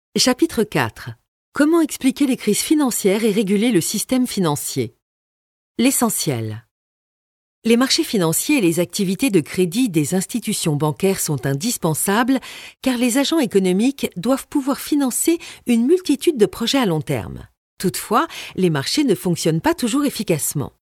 Chapitre 4. Comment expliquer les crises financières et réguler le système financier? L'essentiel. Les marchés financiers et les activités de crédit des institutions bancaires sont indispensables car les agents économiques doivent pouvoir financer une multitude de projets à long terme. Toutefois, les marchés ne fonctionnent pas toujours efficacement.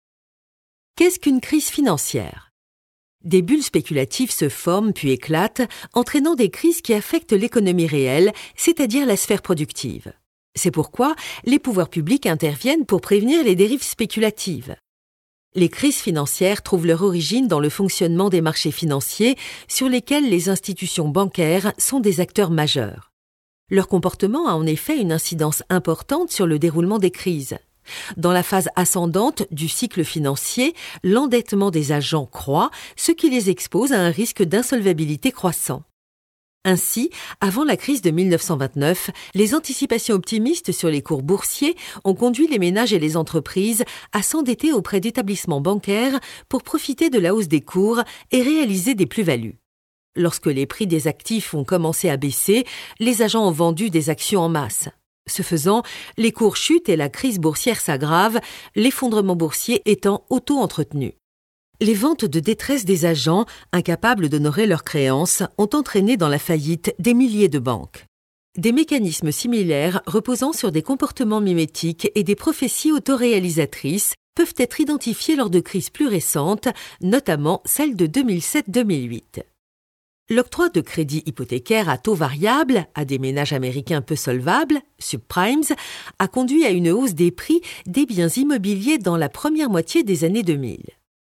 Qu'est-ce qu'une crise financière? Des bulles spéculatives se forment puis éclatent, entraînant des crises qui affectent l'économie réelle, c'est-à-dire la sphère productive. C'est pourquoi les pouvoirs publics interviennent pour prévenir les dérives spéculatives. Les crises financières trouvent leur origine dans le fonctionnement des marchés financiers sur lesquels les institutions bancaires sont des acteurs majeurs. Leur comportement a en effet une incidence importante sur le déroulement des crises. Dans la phase ascendante du cycle financier, l'endettement des agents croît, ce qui les expose à un risque d'insolvabilité croissant. Ainsi, avant la crise de 1929, les anticipations optimistes sur les cours boursiers ont conduit les ménages et les entreprises à s'endetter auprès d'établissements bancaires pour profiter de la hausse des cours et réaliser des plus-values. Lorsque les prix des actifs ont commencé à baisser, les agents ont vendu des actions en masse. Ce faisant, les cours chutent et la crise boursière s'aggrave, l'effondrement boursier étant auto-entretenu. Les ventes de détresse des agents, incapables d'honorer leurs créances, ont entraîné dans la faillite des milliers de banques. Des mécanismes similaires reposant sur des comportements mimétiques et des prophéties autoréalisatrices peuvent être identifiés lors de crises plus récentes, notamment celle de 2007-2008. L'octroi de crédits hypothécaires à taux variable à des ménages américains peu solvables, subprimes, a conduit à une hausse des prix des biens immobiliers dans la première moitié des années 2000.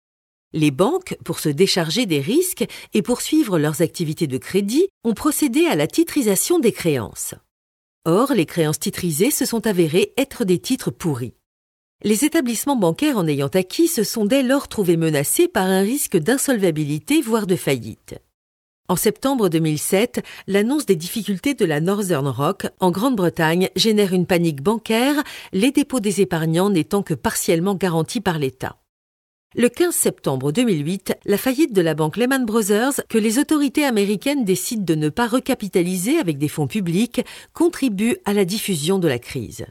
Les banques, pour se décharger des risques et poursuivre leurs activités de crédit, ont procédé à la titrisation des créances. Or, les créances titrisées se sont avérées être des titres pourris. Les établissements bancaires en ayant acquis se sont dès lors trouvés menacés par un risque d'insolvabilité, voire de faillite. En septembre 2007, l'annonce des difficultés de la Northern Rock en Grande-Bretagne génère une panique bancaire, les dépôts des épargnants n'étant que partiellement garantis par l'État. Le 15 septembre 2008, la faillite de la banque Lehman Brothers, que les autorités américaines décident de ne pas recapitaliser avec des fonds publics, contribue à la diffusion de la crise.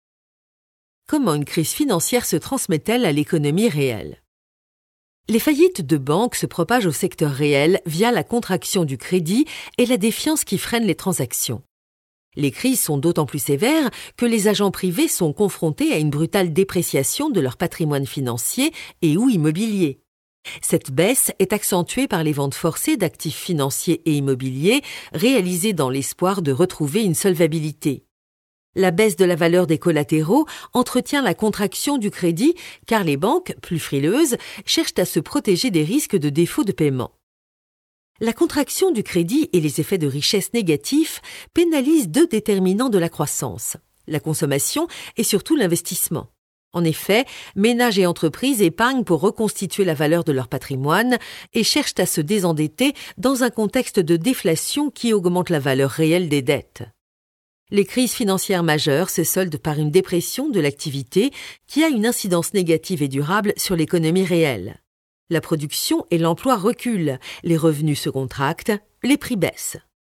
Comment une crise financière se transmet-elle à l'économie réelle? Les faillites de banques se propagent au secteur réel via la contraction du crédit et la défiance qui freine les transactions. Les crises sont d'autant plus sévères que les agents privés sont confrontés à une brutale dépréciation de leur patrimoine financier et ou immobilier. Cette baisse est accentuée par les ventes forcées d'actifs financiers et immobiliers réalisées dans l'espoir de retrouver une solvabilité. La baisse de la valeur des collatéraux entretient la contraction du crédit car les banques, plus frileuses, cherchent à se protéger des risques de défaut de paiement. La contraction du crédit et les effets de richesse négatifs pénalisent deux déterminants de la croissance, la consommation et surtout l'investissement. En effet, ménages et entreprises épargnent pour reconstituer la valeur de leur patrimoine et cherchent à se désendetter dans un contexte de déflation qui augmente la valeur réelle des dettes. Les crises financières majeures se soldent par une dépression de l'activité qui a une incidence négative et durable sur l'économie réelle. La production et l'emploi reculent, les revenus se contractent, les prix baissent.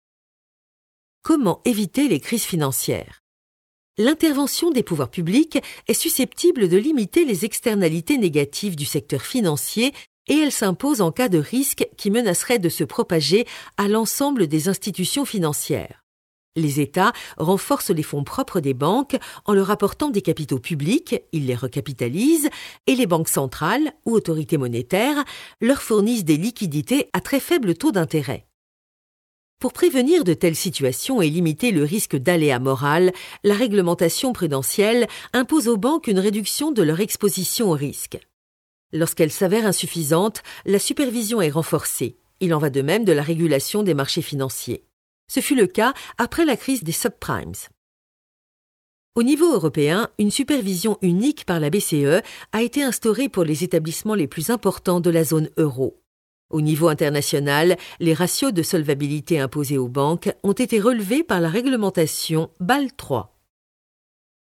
Comment éviter les crises financières? L'intervention des pouvoirs publics est susceptible de limiter les externalités négatives du secteur financier et elle s'impose en cas de risque qui menacerait de se propager à l'ensemble des institutions financières. Les États renforcent les fonds propres des banques en leur apportant des capitaux publics, ils les recapitalisent, et les banques centrales ou autorités monétaires leur fournissent des liquidités à très faible taux d'intérêt. Pour prévenir de telles situations et limiter le risque d'aléa moral, la réglementation prudentielle impose aux banques une réduction de leur exposition au risque. Lorsqu'elle s'avère insuffisante, la supervision est renforcée. Il en va de même de la régulation des marchés financiers. Ce fut le cas après la crise des subprimes. Au niveau européen, une supervision unique par la BCE a été instaurée pour les établissements les plus importants de la zone euro. Au niveau international, les ratios de solvabilité imposés aux banques ont été relevés par la réglementation Bâle III.